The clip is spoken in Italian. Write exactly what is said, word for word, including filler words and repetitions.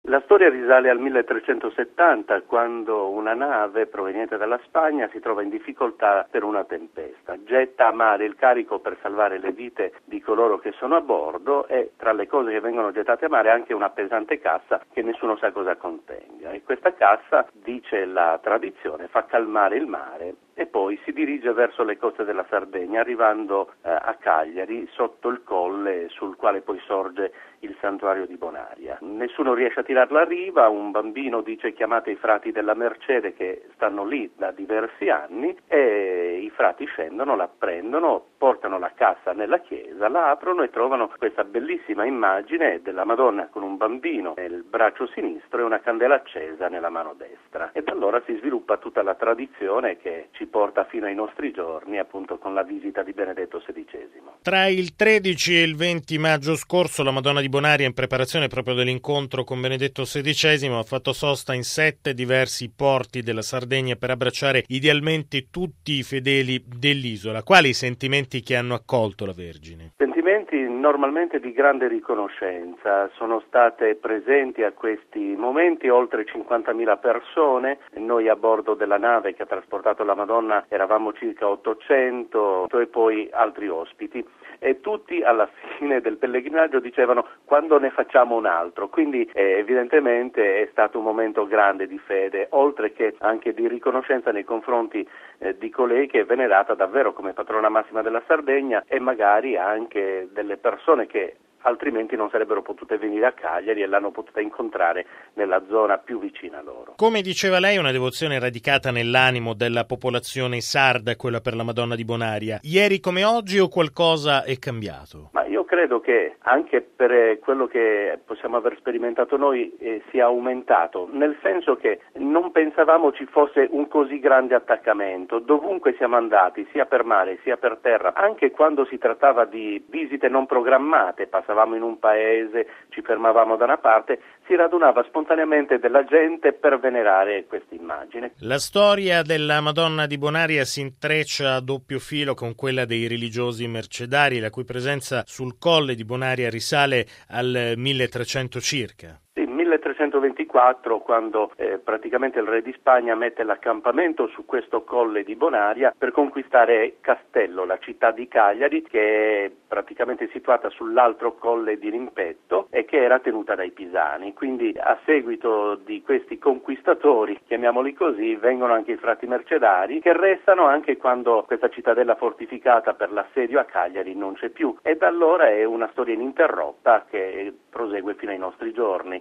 La storia risale al milletrecentosettanta, quando una nave proveniente dalla Spagna si trova in difficoltà per una tempesta. Getta a mare il carico per salvare le vite di coloro che sono a bordo e tra le cose che vengono gettate a mare anche una pesante cassa che nessuno sa cosa contenga. E questa cassa, dice la tradizione, fa calmare il mare e poi si dirige verso le coste della Sardegna, arrivando eh, a Cagliari, sotto il colle sul quale poi sorge il santuario di Bonaria. Nessuno riesce a tirarla a riva, un bambino dice: chiamate i frati della Mercede che stanno lì da diversi anni, e i frati scendono, la prendono, portano la cassa nella chiesa, la aprono e trovano questa bellissima immagine della Madonna con un bambino nel braccio sinistro e una candela accesa nella mano destra. E da allora si sviluppa tutta la tradizione che ci porta fino ai nostri giorni, appunto con la visita di Benedetto sedicesimo. Tra il tredici e il venti maggio scorso la Madonna di Bonaria, in preparazione proprio dell'incontro con Benedetto sedicesimo, ha fatto sosta in sette diversi porti della Sardegna per abbracciare idealmente tutti i fedeli dell'isola. Quali i sentimenti che hanno accolto la Vergine? Sentimenti normalmente di grande riconoscenza. Sono state presenti a questi momenti oltre cinquantamila persone. Noi a bordo della nave che ha trasportato la Madonna eravamo circa ottocento e poi altri ospiti, e tutti alla fine del pellegrinaggio dicevano: quando ne facciamo un altro? Quindi eh, evidentemente è stato un momento grande di fede, oltre che anche di riconoscenza nei confronti eh, di colei che è venerata davvero come patrona massima della Sardegna, e magari anche delle persone che altrimenti non sarebbero potute venire a Cagliari e l'hanno potuta incontrare nella zona più vicina a loro. Come diceva lei, una devozione radicata nell'animo della popolazione sarda, quella per la Madonna di Bonaria. Ieri come oggi o qualcosa è cambiato? Ma io credo che anche per quello che possiamo aver sperimentato noi eh, sia aumentato, nel senso che non pensavamo ci fosse un così grande attaccamento. Dovunque siamo andati, sia per mare sia per terra, anche quando si trattava di visite non programmate, passavamo in un paese, ci fermavamo da una parte, si radunava spontaneamente della gente per venerare questa immagine. La storia della Madonna di Bonaria si intreccia a doppio filo con quella dei religiosi mercedari, la cui presenza sul colle di Bonaria risale al milletrecento circa. milletrecentoventiquattro, quando eh, praticamente il re di Spagna mette l'accampamento su questo colle di Bonaria per conquistare Castello, la città di Cagliari, che è praticamente situata sull'altro colle di Rimpetto e che era tenuta dai pisani. Quindi a seguito di questi conquistatori, chiamiamoli così, vengono anche i frati mercedari, che restano anche quando questa cittadella fortificata per l'assedio a Cagliari non c'è più, e da allora è una storia ininterrotta che prosegue fino ai nostri giorni.